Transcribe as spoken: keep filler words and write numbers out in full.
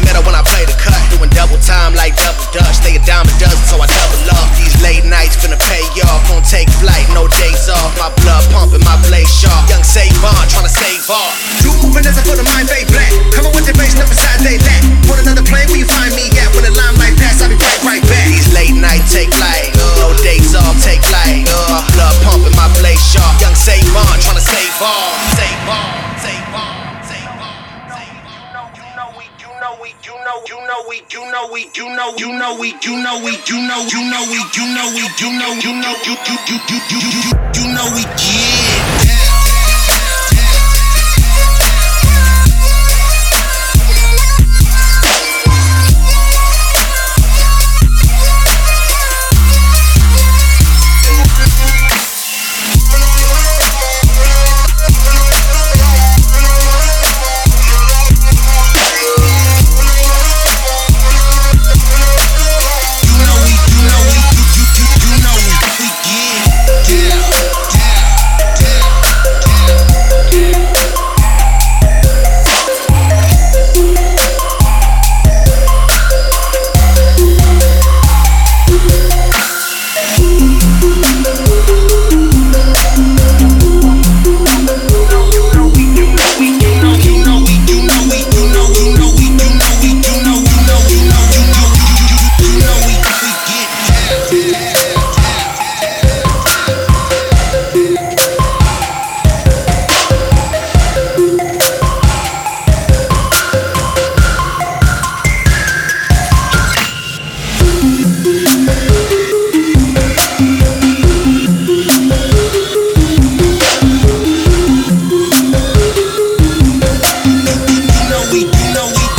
better when I play the cut. Doing double time like double dutch. Stay a dime a dozen, so I double up. These late nights finna pay off. Gonna take flight, no days off. My blood pumping, my blade sharp. Young Savon, tryna save all. Do moving as I put a mind fade black. Coming with the bass, up beside they lack. Want another plane, where you find me at? When the limelight pass, I'll be right, right back. These late nights take flight, no days off, take flight. My blood pumping, my blade sharp. Young Savon, tryna save all. Save all, save all. You know, you know we, you know we, you know, you know we, you know we, you know, you know we, you know we, you know, you know, you, you, you, you, you, you, you know we, yeah. We, you know we